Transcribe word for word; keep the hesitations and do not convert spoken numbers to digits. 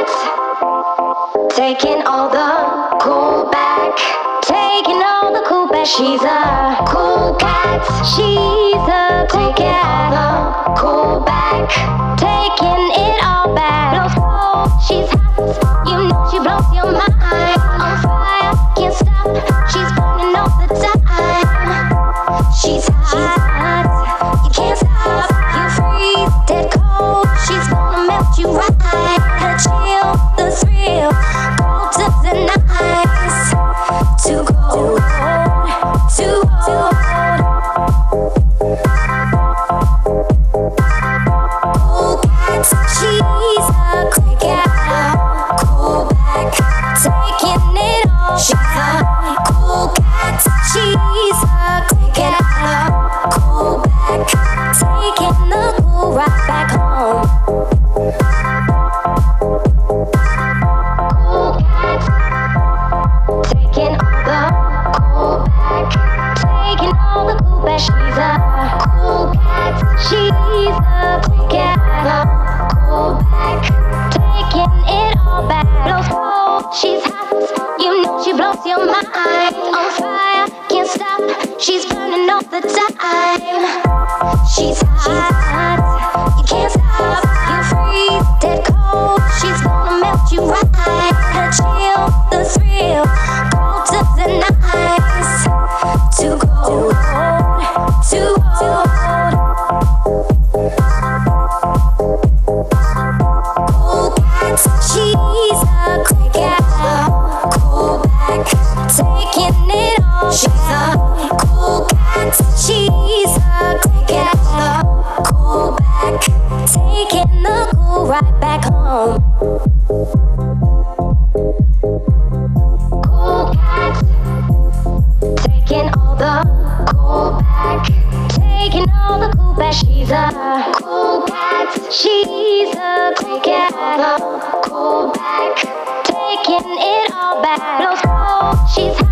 Taking all the cool back. Taking all the cool back. She's a cool cat. She's a cool cat. The cool back. Taking it all back. Blows cold. She's hot. You know she blows your mind. On fire. Can't stop. She's burning all the time. She's hot. You can't stop. You freeze. Dead cold. She's gonna melt you right. Her chill. The thrill. Cold to the nice. Too cold. Too cold. Cool cat. She's a quick cat. Cool back. Taking it all. She's a cool cat. She's a quick cat. Cool back. Taking the cool right back home. Cool cat. Taking all the cool back. Taking all the cool back. She's a cool cat. She's a quick cat. Cool back. Taking it all back. Blows cold. She's hot. You know she blows your mind. On fire. Can't stop. She's burning all the time. She's hot. You can't stop. You freeze. Dead cold. She's gonna melt you right. Her chill. The thrill. Cold to the nice. Too cold. Too cold. Cool cat. She's a quick cat. Cool back. Taking it all. She's a cool cat. She's a quick cat. Cool back. Taking the cool right back home. Cool cat. Taking all the cool back. Taking all the cool back. She's a cool cat. She's a quick cat. Cool back. Taking it all back. Blows cold. She's